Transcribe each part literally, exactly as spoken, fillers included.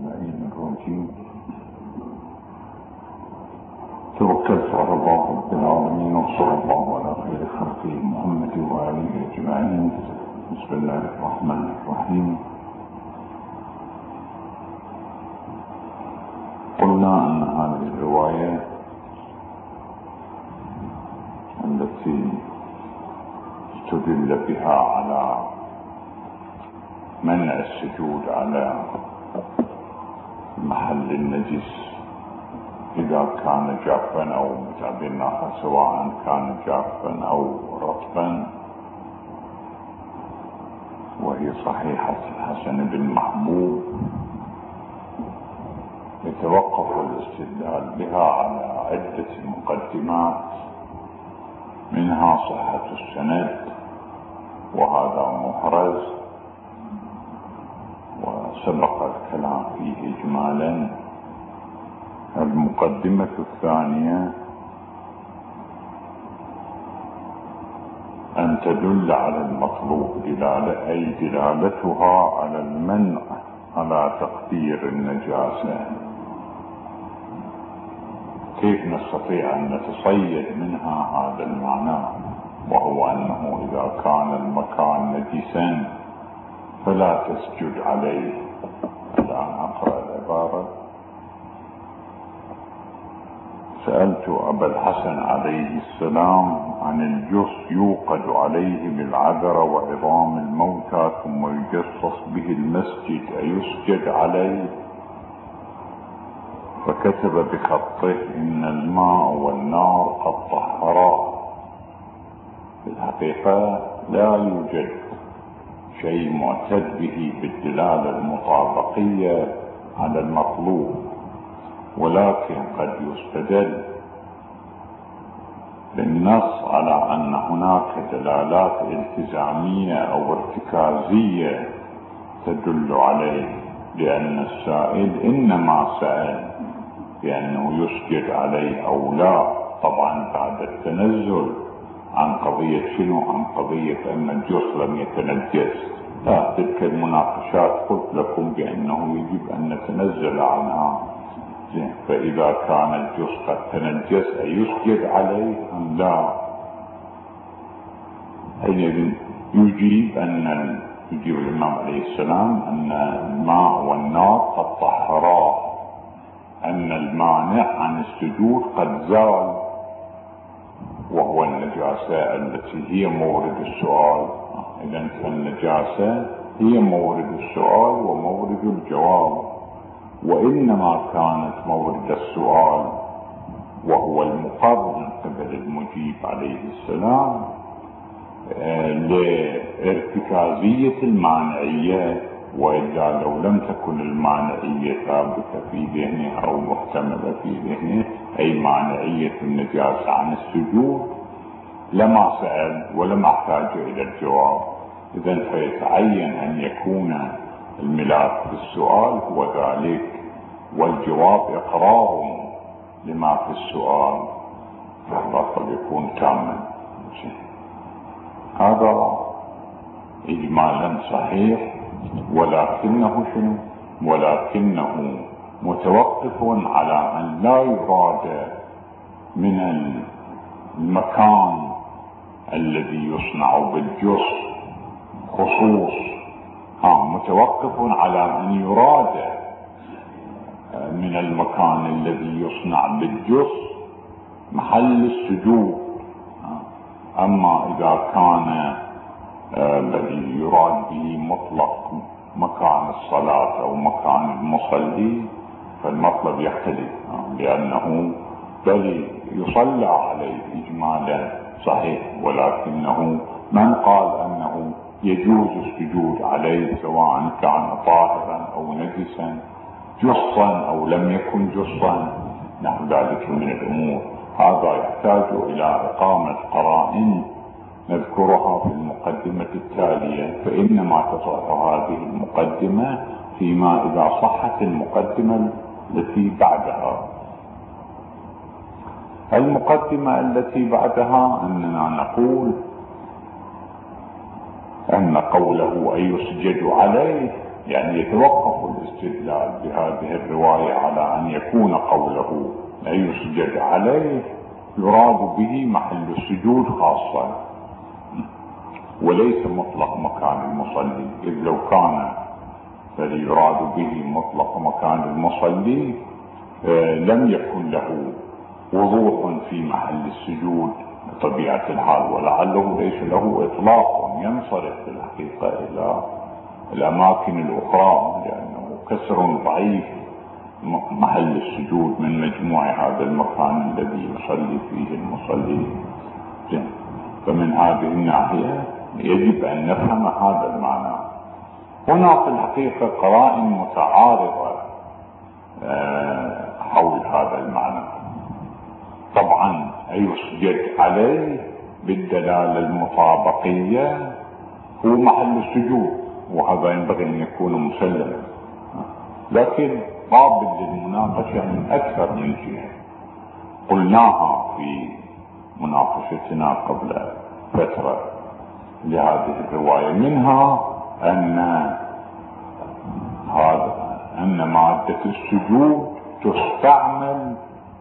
اللعين الرجيم. توكلت على الله رب العالمين وصلى الله على خير خلقه محمد وآله أجمعين. بسم الله الرحمن الرحيم. قلنا أن هذه الرواية التي استدل بها على منع السجود على محل النجس إذا كان جافا أو متعبنا، سواء كان جافا أو رطبا، وهي صحيحة الحسن بن محبوب، يتوقف الاستدلال بها على عدة مقدمات، منها صحة السند وهذا محرز وسبق الكلام فيه إجمالا. المقدمة الثانية أن تدل على المطلوب دلالة، أي دلالتها على المنع على تقدير النجاسة. كيف نستطيع أن نتصيد منها هذا المعنى، وهو أنه إذا كان المكان نجسا فلا تسجد عليه. الآن أقرأ العبارة. سألت أبا الحسن عليه السلام عن الجص يوقد عليه بالعذرة وعظام الموتى ثم يجصص به المسجد أيسجد عليه؟ فكتب بخطه إن الماء والنار قد طهرا. في الحقيقة لا يوجد شيء معتد به بالدلالة المطابقية على المطلوب، ولكن قد يستدل بالنص على أن هناك دلالات التزامية أو ارتكازية تدل عليه، لأن السائل إنما سأل بأنه يسجد عليه أو لا، طبعا بعد التنزل عن قضية شنو؟ عن قضية أن الجص لم يتنجس. لا، تلك المناقشات قلت لكم بأنه يجب أن نتنزل عنها. فإذا كان الجص قد تنجس أيسجد عليه أم لا؟ حينئذ يجيب أن يجيب الإمام عليه السلام أن الماء والنار قد طهرا، أن المانع عن السجود قد زال، وهو النجاسة التي هي مورد السؤال. إذن فالنجاسة هي مورد السؤال ومورد الجواب، وإنما كانت مورد السؤال وهو المقرر من قبل المجيب عليه السلام لارتكازية المانعية، وإلا لو لم تكن المانعية ثابتة في ذهنه أو محتملة في ذهنه، أي مانعية النجاسة عن السجود، لما سأل ولما احتاج إلى الجواب. إذن فيتعين أن يكون الملاك في السؤال هو ذلك، والجواب إقرار لما في السؤال، فهذا قد يكون تاما. هذا إجمالا صحيح، ولكنه شنو؟ ولكنه متوقف على أن لا يراد من المكان الذي يصنع بالجص خصوص، ها متوقف على أن يراد من المكان الذي يصنع بالجص محل السجود. أما إذا كان الذي يراد به مطلق مكان الصلاة أو مكان المصلي فالمطلب يختلف، لأنه بل يصلى عليه إجمالا صحيح، ولكنه من قال أنه يجوز السجود عليه سواء كان طاهرا أو نجسا، جصا أو لم يكن جصا، نحو ذلك من الأمور. هذا يحتاج إلى إقامة قرائن نذكرها في المقدمة التالية، فإنما تصح هذه المقدمة فيما إذا صحت المقدمة التي بعدها. المقدمة التي بعدها أننا نقول أن قوله أن يسجد عليه يعني يتوقف الاستدلال بهذه الرواية على أن يكون قوله لا يسجد عليه يراد به محل السجود خاصة وليس مطلق مكان المصلي، إذ لو كان فليراد به مطلق مكان المصلي لم يكن له وضوح في محل السجود بطبيعة الحال، ولعله ليس له إطلاق ينصرف في الحقيقة إلى الأماكن الأخرى، لأنه كسر ضعيف محل السجود من مجموع هذا المكان الذي يصلي فيه المصلي. فمن هذه الناحية يجب أن نفهم هذا المعنى. هنا في الحقيقة قرائن متعارضة حول هذا المعنى. طبعا يسجد عليه بالدلالة المطابقية هو محل السجود، وهذا ينبغي أن يكون مسلما، لكن قابل للمناقشة من أكثر من جهة. قلناها في مناقشتنا قبل فترة لهذه الرواية، منها أن هذا أن مادة السجود تستعمل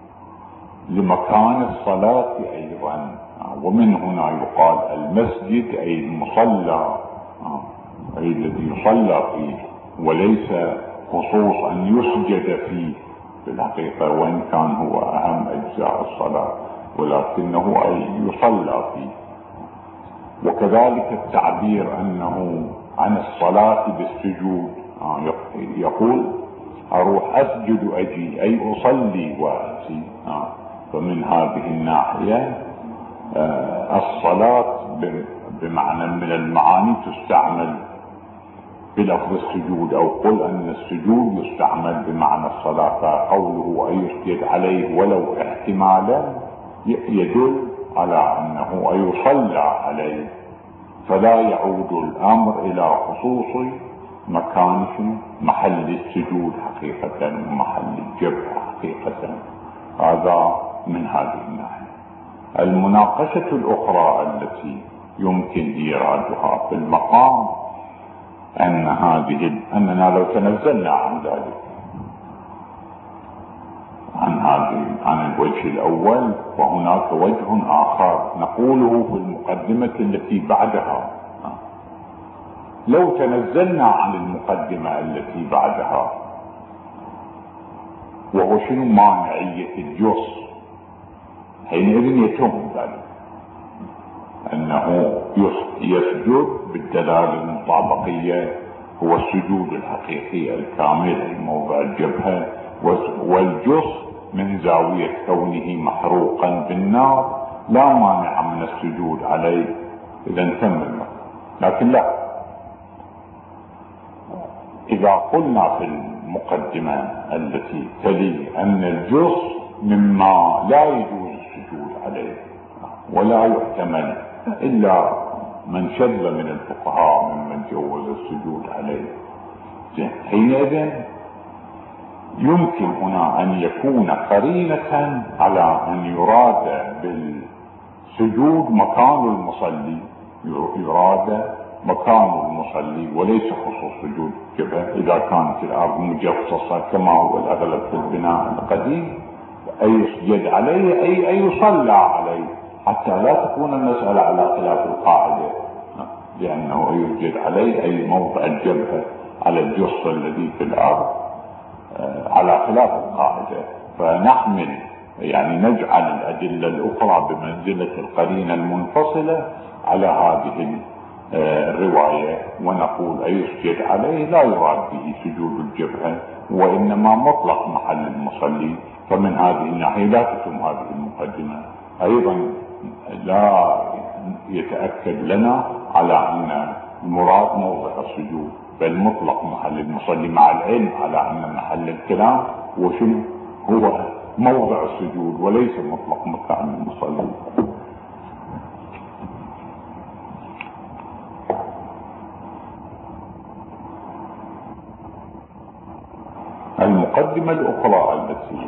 لمكان الصلاة أيضا، ومن هنا يقال المسجد أي المصلى أي الذي يصلى فيه، وليس خصوص أن يسجد فيه في الحقيقة، وإن كان هو أهم أجزاء الصلاة، ولكنه أي يصلى فيه. وكذلك التعبير أنه عن الصلاة بالسجود، يقول أروح أسجد أجي أي أصلي وأتي. فمن هذه الناحية الصلاة بمعنى من المعاني تستعمل بلفظ السجود، أو قل أن السجود يستعمل بمعنى الصلاة. فقوله أن يسجد عليه ولو احتمالا يدل على أنه أن يصلى عليه، فلا يعود الأمر إلى خصوص مكان محل السجود حقيقة ومحل الجبهة حقيقة. هذا من هذه الناحية. المناقشة الأخرى التي يمكن إيرادها في المقام أن هذه أننا لو تنزلنا عن ذلك عن هذه عن الوجه الأول، وهناك وجه آخر نقوله في المقدمة التي بعدها. لو تنزلنا عن المقدمة التي بعدها، وهو شنو مانعية الجص، حينئذ يتم ذلك أنه يسجد بالدلالة المطابقية هو السجود الحقيقي الكامل موضع الجبهة، والجص من زاوية كونه محروقا بالنار لا مانع من السجود عليه إذا تم المكان. لكن لا، إذا قلنا في المقدمة التي تلي أن الجص مما لا يجوز السجود عليه ولا يحتمل إلا من شذ من الفقهاء ممن جوز السجود عليه، حينئذ يمكن هنا أن يكون قرينة على أن يراد بالسجود مكان المصلي، يراد مكان المصلي وليس خصوص سجود الجبهة. إذا كانت الأرض مجفصة كما هو الأغلب في البناء القديم أي يسجد عليه أي أي يصلى عليه، حتى لا تكون المسألة على خلاف القاعدة، لأنه يسجد عليه أي موضع الجبهة على الجص الذي في الأرض على خلاف القاعدة. فنحمل يعني نجعل الأدلة الأخرى بمنزلة القرينة المنفصلة على هذه الرواية، ونقول أي يسجد عليه لا يراد به سجود الجبهة وإنما مطلق محل المصلي. فمن هذه الناحية لا تتم هذه المقدمة. أيضا لا يتأكد لنا على أن المراد موضع السجود بل مطلق محل المصلي، مع العلم على أن محل الكلام وشنو هو موضع السجود وليس مطلق مكان المصلي. المقدمة الأخرى التي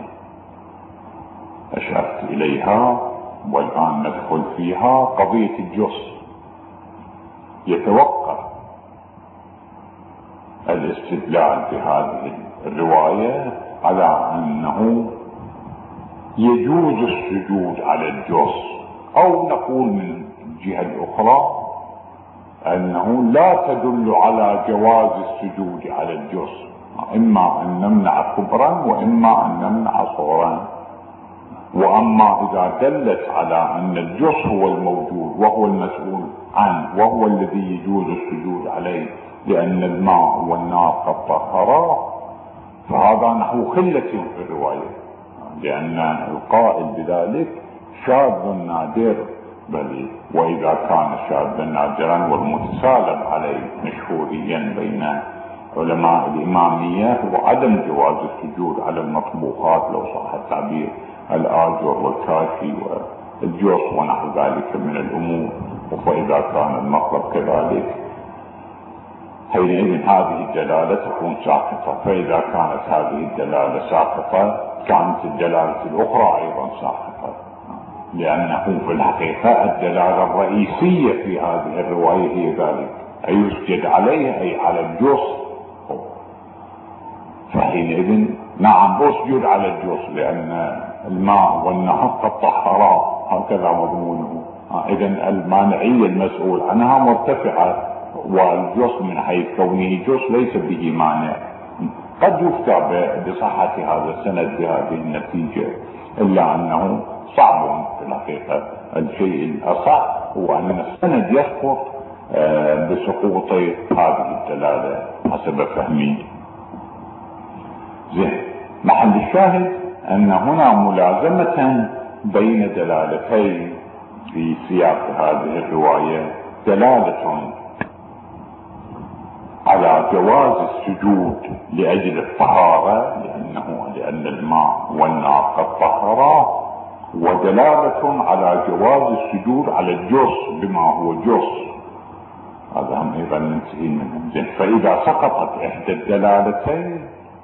أشرت إليها والآن ندخل فيها قضية الجص. يتوقف الاستدلال بهذه الرواية على أنه يجوز السجود على الجص، أو نقول من الجهة الأخرى أنه لا تدل على جواز السجود على الجص، إما أن نمنع كبرا وإما أن نمنع صغرا. وأما إذا دلت على أن الجص هو الموجود وهو المسؤول عنه وهو الذي يجوز السجود عليه لأن الماء والنار قد طهراه، فهذا نحو خلة في الرواية، لأن القائل بذلك شاذ نادر، بل وإذا كان شاذا نادرا والمتسالم عليه مشهوريا بين علماء الإمامية هو عدم جواز السجود على المطبوخات لو صح التعبير، الآجر والكاشي والجص ونحو ذلك من الأمور. فإذا كان المطلب كذلك حينئذ هذه الدلالة تكون ساقطة، فإذا كانت هذه الدلالة ساقطة كانت الدلالة الأخرى أيضا ساقطة، لأنه في الحقيقة الدلالة الرئيسية في هذه الرواية هي ذلك، أي يسجد عليه أي على الجص. فحينئذ نعم أسجد على الجص لأن الماء والنهر قد طهراه، هكذا مضمونه. إذن المانعية المسؤول عنها مرتفعة، والجص من حيث كونه جص ليس به مانع. قد يفتى بصحة هذا السند بهذه النتيجة، إلا أنه صعب في الحقيقة. الشيء الأصح هو أن السند يسقط بسقوط هذه الدلالة حسب فهمي. زين، محل الشاهد أن هنا ملازمة بين دلالتين في سياق هذه الرواية، دلالة على جواز السجود لأجل الطهارة لأنه لأن الماء والنار قد طهراه، ودلالة على جواز السجود على الجص بما هو جص، هذا هم أيضا ننتهي منهم. زين، فإذا سقطت إحدى الدلالتين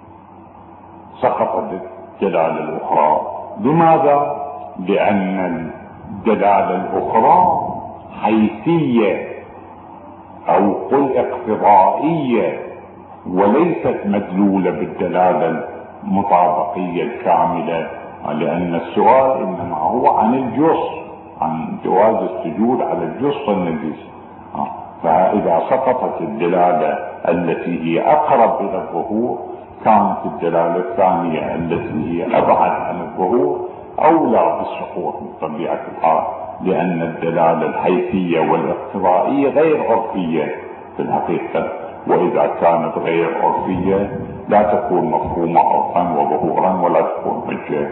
سقطت الدلالة الأخرى. لماذا؟ لأن الدلالة الأخرى حيثية أو قل اقتضائية وليست مدلولة بالدلالة المطابقية الكاملة، لأن السؤال إنما هو عن الجص، عن جواز السجود على الجص النجس. فإذا سقطت الدلالة التي هي أقرب إلى الظهور كانت الدلالة الثانية التي هي أبعد عن الظهور أولى بالسقوط بطبيعة الحال، لأن الدلالة الحيثية والاقتضائية غير عرفية في الحقيقة، وإذا كانت غير عرفية لا تكون مفهومة عرفا وظهورا ولا تكون حجة.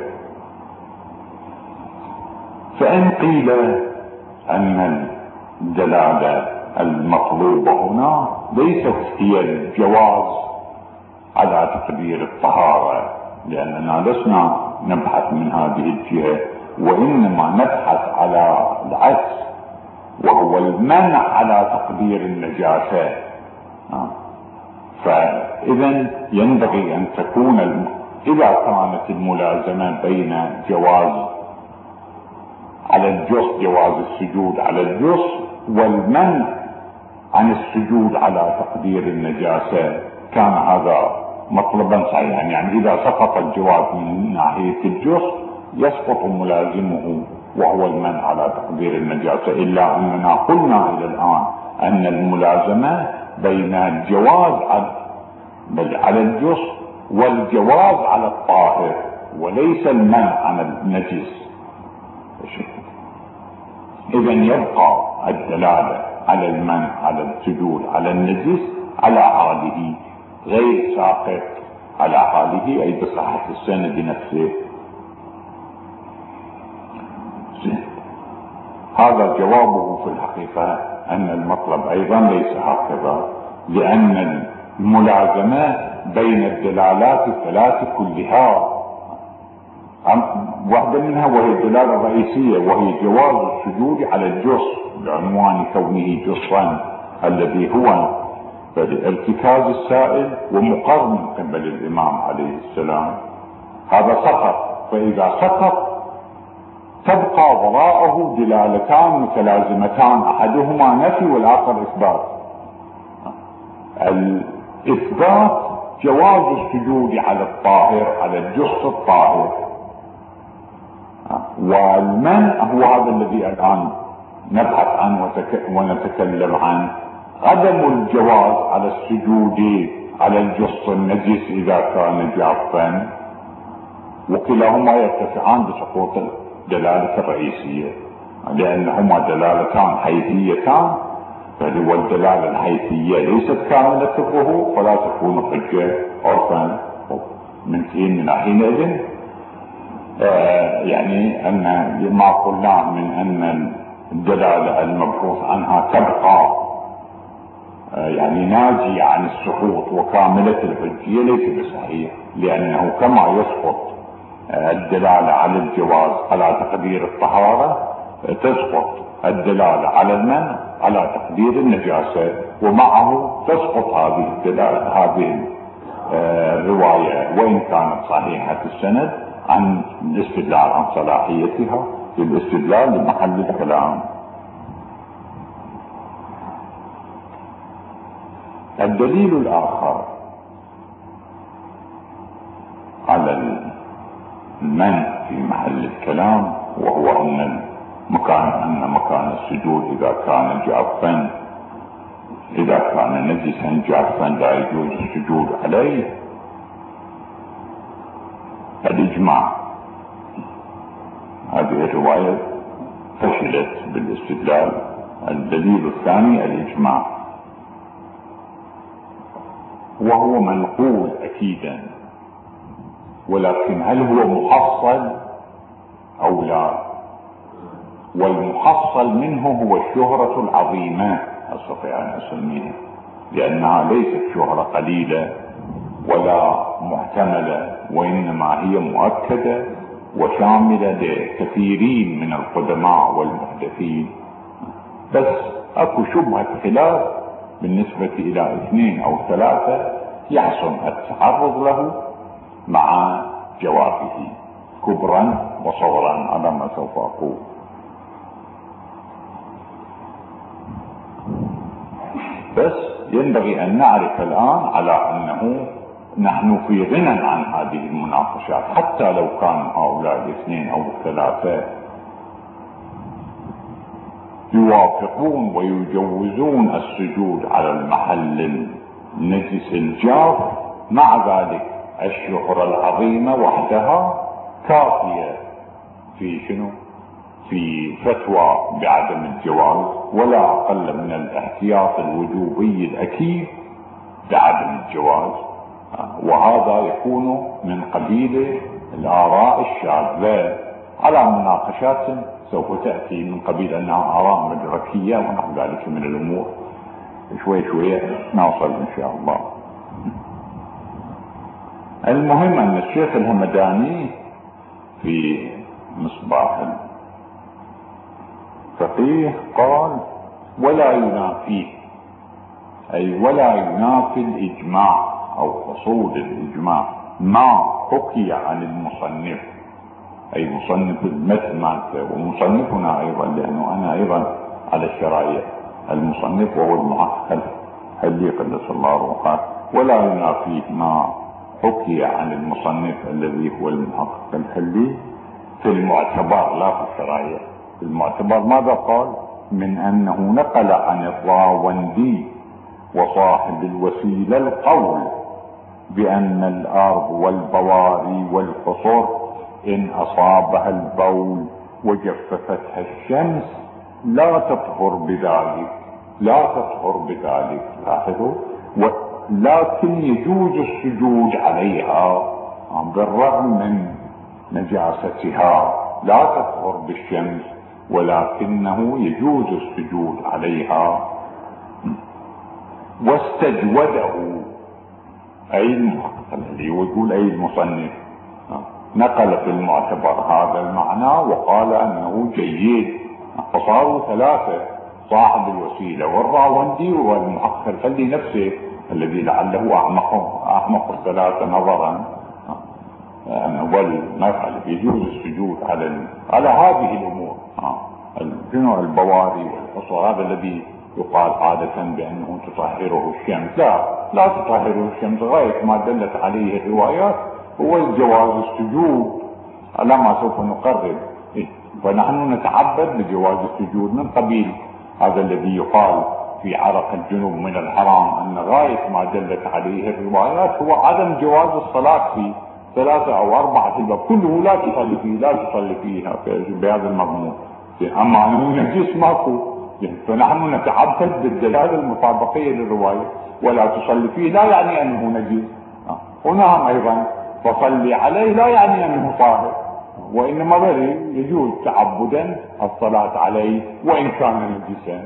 فإن قيل أن الدلالة المطلوبة هنا ليست هي الجواز على تقدير الطهارة، لأننا لسنا نبحث من هذه الجهة، وإنما نبحث على العكس وهو المنع على تقدير النجاسة. فإذا ينبغي أن تكون الم... إذا كانت الملازمة بين جواز على الجص جواز السجود على الجص والمنع عن السجود على تقدير النجاسة كان هذا مطلبا صحيحا، يعني إذا سقط الجواز من ناحية الجص يسقط ملازمه وهو المنع على تقدير النجاسة، إلا أننا قلنا إلى الآن أن الملازمة بين الجواز على الجص والجواز على الطاهر وليس المنع عن النجس. إذا يبقى الدلالة على المنع على السجود على النجس على حاله غير ساقط على حاله، أي بصحة السند نفسه. هذا جوابه في الحقيقة أن المطلب أيضا ليس هكذا، لأن الملازمة بين الدلالات الثلاث كلها واحدة منها وهي الدلالة الرئيسية وهي جواز السجود على الجص بعنوان كونه جصا الذي هو ارتكاز السائل ومقر من قبل الإمام عليه السلام، هذا سقط. فإذا سقط تبقى وراءه دلالتان متلازمتان، أحدهما نفي والآخر إثبات. إثبات جواز السجود على الطاهر، على الجثة الطاهر. والمنع هو هذا الذي الآن نبحث عنه ونتكلم عنه، عدم الجواز على السجود على الجثة النجس إذا كان جافا، وكلاهما يرتفعان بسقوط الدلالة الرئيسية، لأنهما دلالتان حيثيتان، فهو الدلالة الحيثية ليست كاملة الظهور فلا تكون حجة عرفا من حين من حينئذ. آه يعني أن ما قلناه من أن الدلالة المبحوث عنها تبقى آه يعني ناجية عن السقوط وكاملة الحجية ليس بصحيح، لأنه كما يسقط آه الدلالة على الجواز على تقدير الطهارة، تسقط الدلالة على المنع على تقدير النجاسة، ومعه تسقط هذه الدلالة هذه الرواية وإن كانت صحيحة السند عن الاستدلال عن صلاحيتها للاستدلال لمحل الكلام. الدليل الآخر على المنع في محل الكلام وهو أن مكان أن مكان السجود إذا كان جافا إذا كان نجسا جافا لا يجوز السجود عليه الإجماع. هذه الرواية فشلت بالاستدلال. الدليل الثاني الإجماع، وهو منقول أكيدا، ولكن هل هو محصل أو لا؟ والمحصل منه هو الشهرة العظيمة أستطيع أن أسميها، لأنها ليست شهرة قليلة ولا محتملة، وإنما هي مؤكدة وشاملة لكثيرين من القدماء والمحدثين. بس أكو شبهة خلاف بالنسبة إلى اثنين أو ثلاثة يحسن التعرض له مع جوابه كبرا وصغرا على ما سوف أقول. بس ينبغي أن نعرف الآن على أنه نحن في غنى عن هذه المناقشات، حتى لو كان هؤلاء الاثنين أو الثلاثة يوافقون ويجوزون السجود على المحل النجس الجاف، مع ذلك الشهرة العظيمة وحدها كافية في شنو؟ في فتوى بعدم الجواز، ولا أقل من الاحتياط الوجوبي الأكيد بعدم الجواز، وهذا يكون من قبيل الآراء الشاذة على مناقشات سوف تأتي من قبيل أنها آراء مدركية ونحو ذلك من الأمور. شوي شوي نوصل إن شاء الله. المهم أن الشيخ الهمداني في مصباح الفقيه قال ولا ينافيه، أي ولا ينافي الإجماع أو حصول الإجماع ما حكي عن المصنف، أي مصنف المتن مالته ومصنفنا أيضا، لأنه أنا أيضا على الشرائع المصنف وهو المعقل حلي قدس الله روحه، ولا ينافيه ما حكي عن المصنف الذي هو المحقق الحلي في المعتبر لا في الشرائع. في المعتبر ماذا قال؟ من أنه نقل عن الراوندي وصاحب الوسيلة القول بأن الأرض والبواري والقصر إن أصابها البول وجففتها الشمس لا تطهر بذلك، لا تطهر بذلك لاحظوا، لكن يجوز السجود عليها بالرغم من نجاستها، لا تطهر بالشمس ولكنه يجوز السجود عليها. واستجوده أي المحقق الذي يقول أي المصنف نقل في المعتبر هذا المعنى وقال أنه جيد، فصاروا ثلاثة، صاحب الوسيلة والراوندي والمحقق الحلي نفسه الذي لعله أعمق أعمق الثلاثة نظرا، والنفع يجوز السجود على على هذه الأمور، البواري والقصر، هذا الذي يقال عادة بأنه تطهره الشمس، لا لا تطهر الشمس، غاية ما دلت عليه الروايات هو جواز السجود على ما سوف نقرر. فنحن نتعبد بجواز السجود من قبيل هذا الذي يقال في عرق الجنوب من الحرام، ان غاية ما دلت عليه الروايات هو عدم جواز الصلاة في ثلاثة او اربعة الباب كله لا تصلي فيه، لا تصلي فيه بهذا المضمون. اما انه نجس ماكو، فنحن نتعبد بالدلالة المطابقية للرواية. ولا تصلي فيه لا يعني انه نجس، ونعم ايضا فصلي عليه لا يعني انه طاهر، وانما بل يجوز تعبدا الصلاة عليه وان كان نجسا.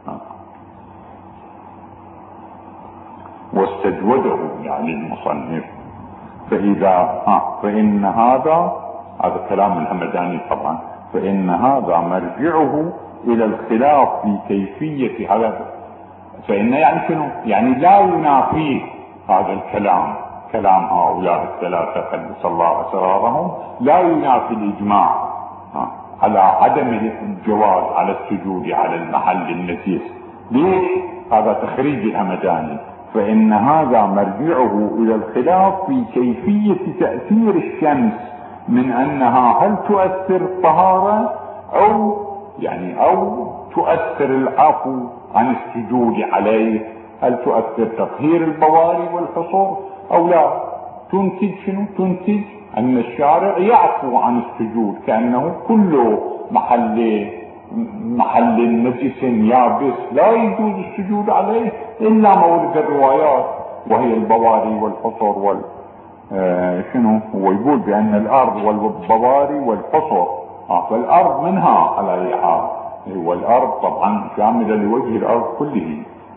واستجوده يعني المصنف. فاذا آه فان هذا هذا كلام الهمداني طبعا، فان هذا مرجعه الى الخلاف في كيفية هذا. فان يعني شنو؟ يعني لا ينافيه هذا الكلام، كلام هؤلاء الثلاثة قدس الله اسرارهم، لا ينافي الاجماع على عدم الجواز على السجود على المحل النجس. ليش؟ هذا تخريج الهمداني. فإن هذا مرجعه إلى الخلاف في كيفية تأثير الشمس من أنها هل تؤثر الطهارة أو يعني أو تؤثر العفو عن السجود عليه، هل تؤثر تطهير البواري والحصور أو لا. تنتج شنو؟ تنتج أن الشارع يعفو عن السجود، كأنه كل محل محل نجس يابس لا يجوز السجود عليه إلا مورد الروايات وهي البواري والحصر وال آه شنو هو يقول بأن الأرض والبواري والحصر آه فالأرض منها على أي حال، والأرض طبعا شاملة لوجه الأرض كله،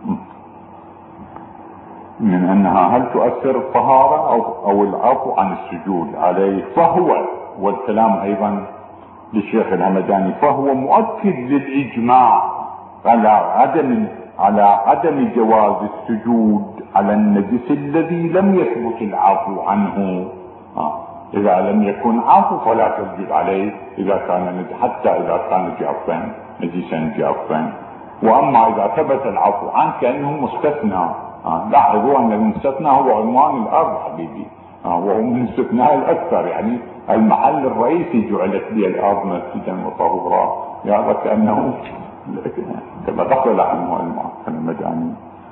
من أنها هل تؤثر الطهارة أو, أو العفو عن السجود عليه. فهو والكلام أيضا للشيخ الهمداني فهو مؤكد للإجماع على عدم على عدم جواز السجود على النجس الذي لم يثبت العفو عنه. آه. إذا لم يكن عفو فلا تسجد عليه إذا كان نجس، حتى إذا كان جافا نجسا جافا. وأما إذا ثبت العفو عنه كأنه مستثنى. آه. لاحظوا أن المستثنى هو عنوان الأرض حبيبي، آه. وهو من الاستثناء الأكثر، يعني المحل الرئيسي جعلت لي الأرض مسجدا وطهورا، يعني كأنه كما دخل عنه المداني.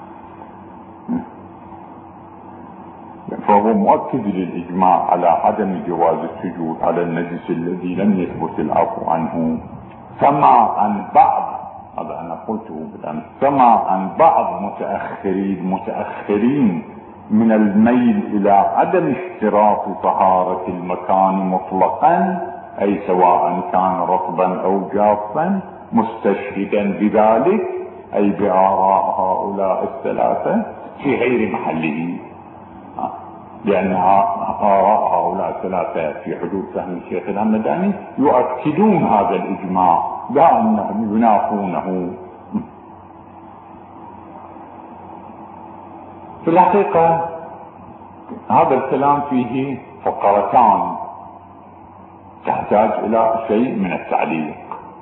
فهو مؤكد للإجماع على عدم جواز السجود على النجس الذي لم يثبت العفو عنه. سمع عن بعض، هذا أنا قلته بالأمس، سمع عن بعض متأخرين متأخرين من الميل إلى عدم اشتراط طهارة المكان مطلقا، أي سواء كان رطبا أو جافا، مستشهدا بذلك أي بآراء هؤلاء الثلاثة في غير محله، لأن آراء هؤلاء الثلاثة في حدود فهم الشيخ الهمداني يؤكدون هذا الإجماع لا أنهم ينافونه. في الحقيقة هذا الكلام فيه فقرتان تحتاج إلى شيء من التعليق.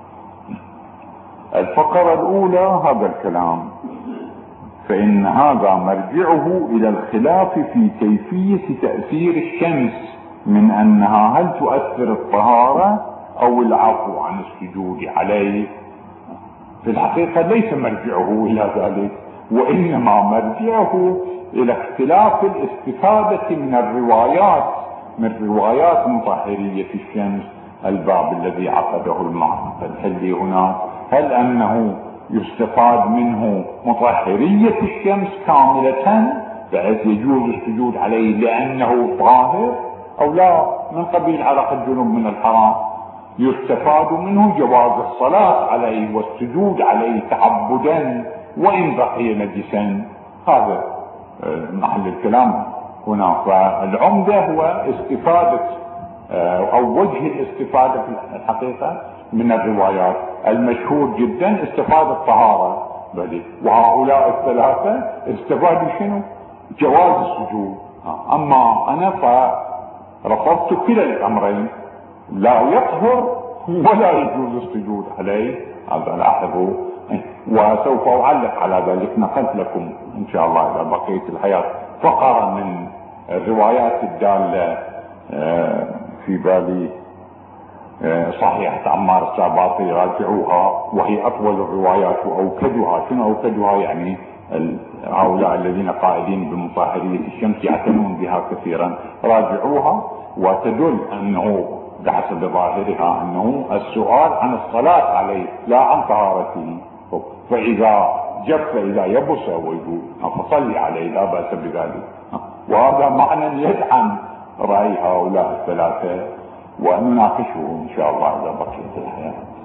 الفقرة الأولى هذا الكلام، فإن هذا مرجعه إلى الخلاف في كيفية تأثير الشمس من أنها هل تؤثر الطهارة أو العفو عن السجود عليه. في الحقيقة ليس مرجعه إلى ذلك، وإنما مرجعه إلى اختلاف الاستفادة من الروايات من روايات مطهرية الشمس، الباب الذي عقده الحلي هنا، هل أنه يستفاد منه مطهرية الشمس كاملة بحيث يجوز السجود عليه لأنه طاهر، أو لا من قبيل عرق الجنوب من الحرام يستفاد منه جواز الصلاة عليه والسجود عليه تعبدا وإن بقي نجسا. هذا محل الكلام هنا. فالعمدة هو استفادة أو وجه الاستفادة في الحقيقة من الروايات. المشهور جدا استفاد الطهارة بل وهؤلاء الثلاثة استفادوا شنو؟ جواز السجود. أما أنا فرفضت كلا الأمرين، لا يطهر ولا يجوز السجود عليه. هذا لاحظوا وسوف أعلق على ذلك. نقلت لكم إن شاء الله إذا بقيت الحياة فقرة من الروايات الدالة في بالي. صحيحة عمار الساباطي راجعوها، وهي أطول الروايات وأوكدها. شنو أوكدها؟ يعني هؤلاء الذين قائلين بمطهرية الشمس يعتنون بها كثيرا، راجعوها وتدل أنه بحسب ظاهرها أنه السؤال عن الصلاة عليه لا عن طهارته. فإذا جف إذا يبس ويقول فصلي عليه لا بأس بذلك، وهذا معنى يدعم رأي هؤلاء الثلاثة ونناقشه إن شاء الله إذا بقيت الحياة.